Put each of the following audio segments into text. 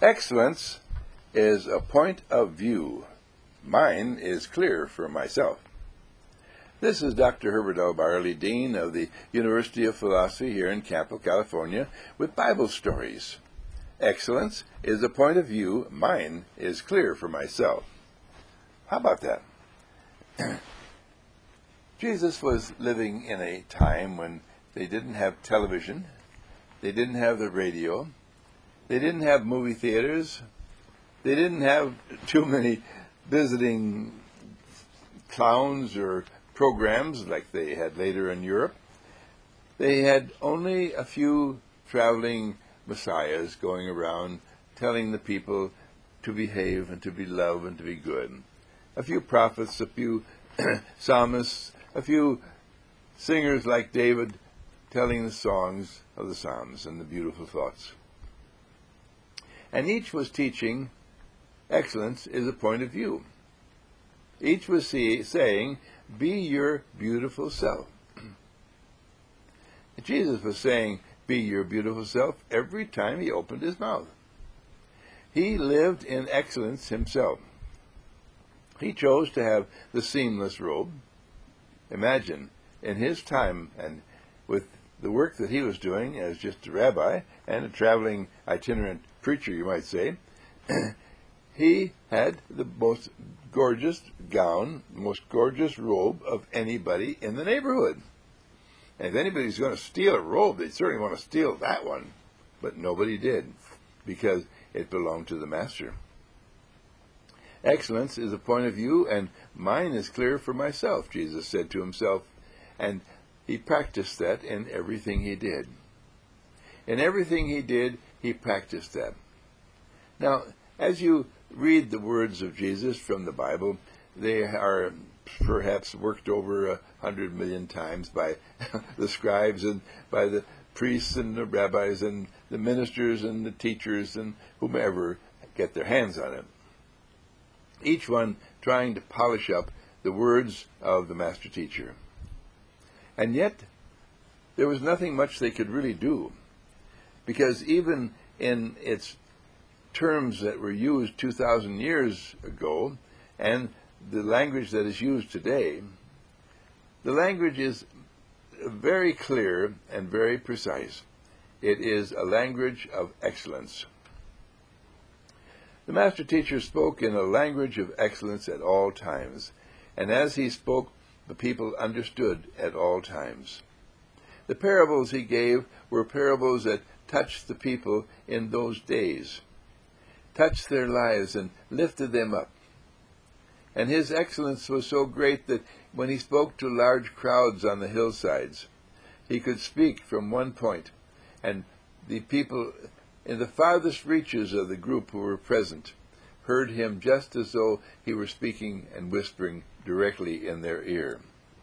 Excellence is a point of view. Mine is clear for myself. This is Dr. Herbert L. Barley, Dean of the University of Philosophy here in Campo, California, with Bible stories. Excellence is a point of view. Mine is clear for myself. How about that? Jesus was living in a time when they didn't have television, they didn't have the radio, they didn't have movie theaters, they didn't have too many visiting clowns or programs like they had later in Europe. They had only a few traveling messiahs going around telling the people to behave and to be loved and to be good. A few prophets, a few psalmists, a few singers like David telling the songs of the Psalms and the beautiful thoughts. And each was teaching excellence is a point of view. Each was saying, be your beautiful self. Jesus was saying, be your beautiful self every time he opened his mouth. He lived in excellence himself. He chose to have the seamless robe. Imagine, in his time and with the work that he was doing as just a rabbi and a traveling itinerant preacher, you might say, he had the most gorgeous gown, most gorgeous robe of anybody in the neighborhood. And if anybody's going to steal a robe, they certainly want to steal that one. But nobody did, because it belonged to the master. Excellence is a point of view, and mine is clear for myself, Jesus said to himself. And he practiced that in everything he did. In everything he did, he practiced that. Now, as you read the words of Jesus from the Bible, they are perhaps worked over 100 million times by the scribes and by the priests and the rabbis and the ministers and the teachers and whomever get their hands on it. Each one trying to polish up the words of the master teacher. And yet, there was nothing much they could really do, because even in its terms that were used 2,000 years ago and the language that is used today, the language is very clear and very precise. It is a language of excellence. The master teacher spoke in a language of excellence at all times, and as he spoke, the people understood at all times. The parables he gave were parables that touched the people in those days, touched their lives and lifted them up. And his excellence was so great that when he spoke to large crowds on the hillsides, he could speak from one point, and the people in the farthest reaches of the group who were present heard him just as though he were speaking and whispering directly in their ear.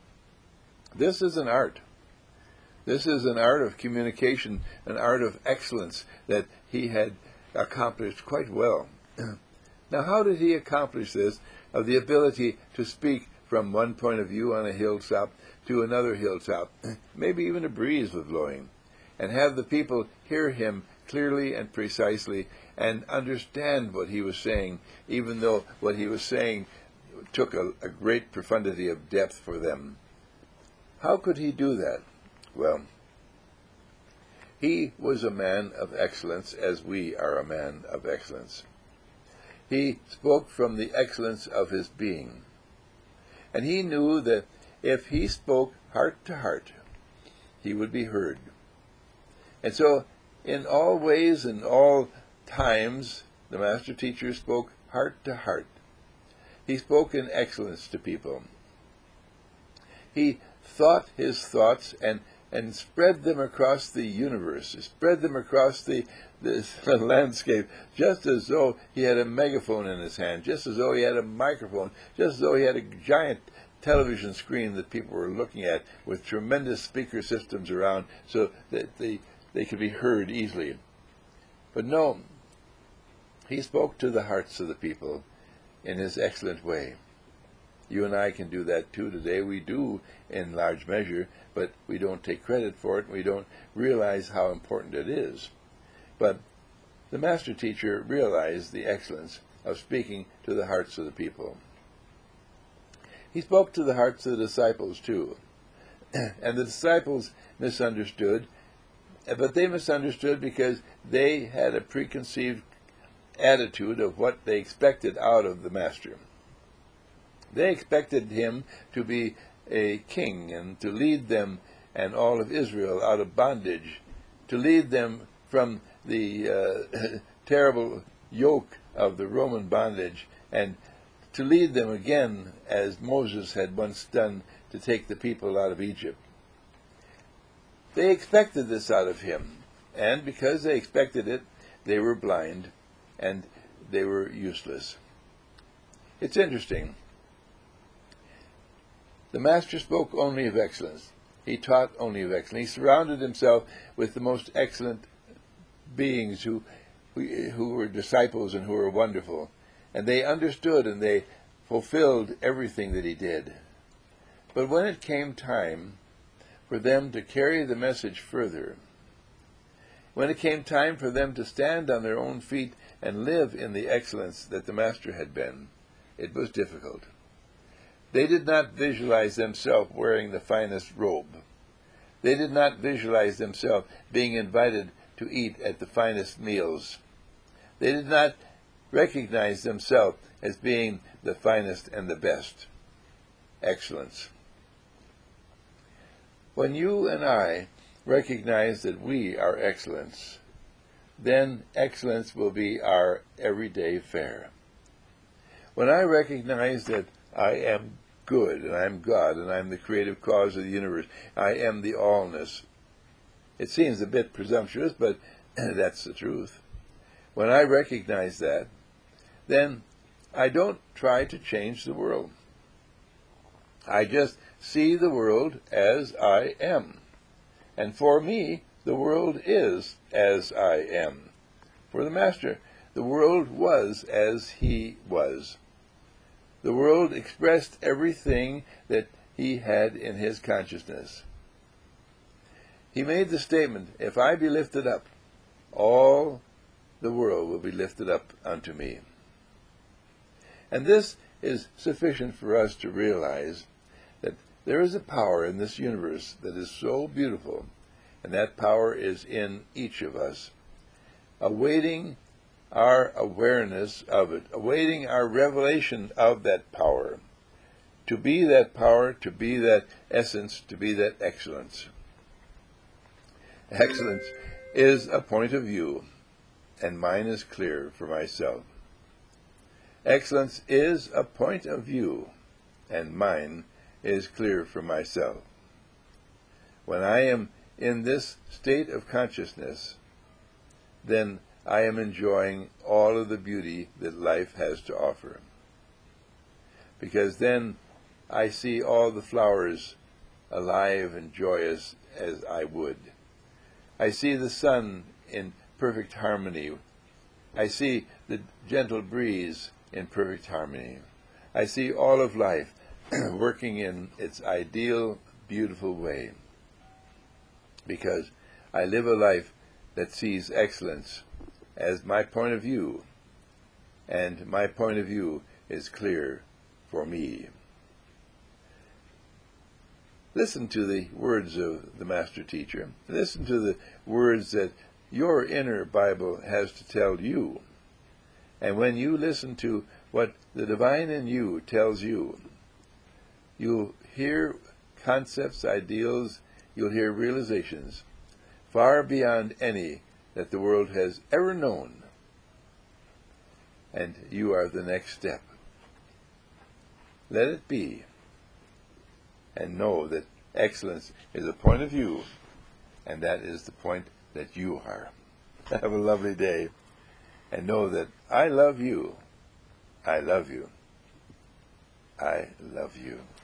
This is an art. This is an art of communication, an art of excellence that he had accomplished quite well. Now, how did he accomplish this, of the ability to speak from one point of view on a hilltop to another hilltop, maybe even a breeze was blowing, and have the people hear him clearly and precisely and understand what he was saying, even though what he was saying took a great profundity of depth for them? How could he do that? Well, he was a man of excellence, as we are a man of excellence. He spoke from the excellence of his being. And he knew that if he spoke heart to heart, he would be heard. And so, in all ways and all times, the master teacher spoke heart to heart. He spoke in excellence to people. He thought his thoughts and spread them across the universe, spread them across the landscape, just as though he had a megaphone in his hand, just as though he had a microphone, just as though he had a giant television screen that people were looking at with tremendous speaker systems around so that they could be heard easily. But no, he spoke to the hearts of the people in his excellent way. You and I can do that too today. We do in large measure, but we don't take credit for it. We don't realize how important it is. But the master teacher realized the excellence of speaking to the hearts of the people. He spoke to the hearts of the disciples too. And the disciples misunderstood, but they misunderstood because they had a preconceived attitude of what they expected out of the master. They expected him to be a king and to lead them and all of Israel out of bondage, to lead them from the terrible yoke of the Roman bondage, and to lead them again, as Moses had once done, to take the people out of Egypt. They expected this out of him, and because they expected it, they were blind and they were useless. It's interesting. The master spoke only of excellence. He taught only of excellence. He surrounded himself with the most excellent beings who were disciples and who were wonderful. And they understood and they fulfilled everything that he did. But when it came time for them to carry the message further, when it came time for them to stand on their own feet and live in the excellence that the master had been, it was difficult. They did not visualize themselves wearing the finest robe. They did not visualize themselves being invited to eat at the finest meals. They did not recognize themselves as being the finest and the best. Excellence. When you and I recognize that we are excellence, then excellence will be our everyday fare. When I recognize that I am good, and I'm God, and I'm the creative cause of the universe, I am the allness. It seems a bit presumptuous, but that's the truth. When I recognize that, then I don't try to change the world. I just see the world as I am. And for me, the world is as I am. For the master, the world was as he was. The world expressed everything that he had in his consciousness. He made the statement, if I be lifted up, all the world will be lifted up unto me. And this is sufficient for us to realize that there is a power in this universe that is so beautiful, and that power is in each of us, awaiting our awareness of it, awaiting our revelation of that power, to be that power, to be that essence, to be that excellence. Excellence is a point of view, and mine is clear for myself. Excellence is a point of view, and mine is clear for myself. When I am in this state of consciousness, then I am enjoying all of the beauty that life has to offer. Because then I see all the flowers alive and joyous as I would. I see the sun in perfect harmony. I see the gentle breeze in perfect harmony. I see all of life working in its ideal, beautiful way. Because I live a life that sees excellence as my point of view, and my point of view is clear for me. Listen to the words of the Master Teacher. Listen to the words that your inner Bible has to tell you. And when you listen to what the divine in you tells you, you'll hear concepts, ideals, you'll hear realizations far beyond any that the world has ever known. And you are the next step. Let it be. And know that excellence is a point of view, and that is the point that you are. Have a lovely day, and know that I love you. I love you. I love you.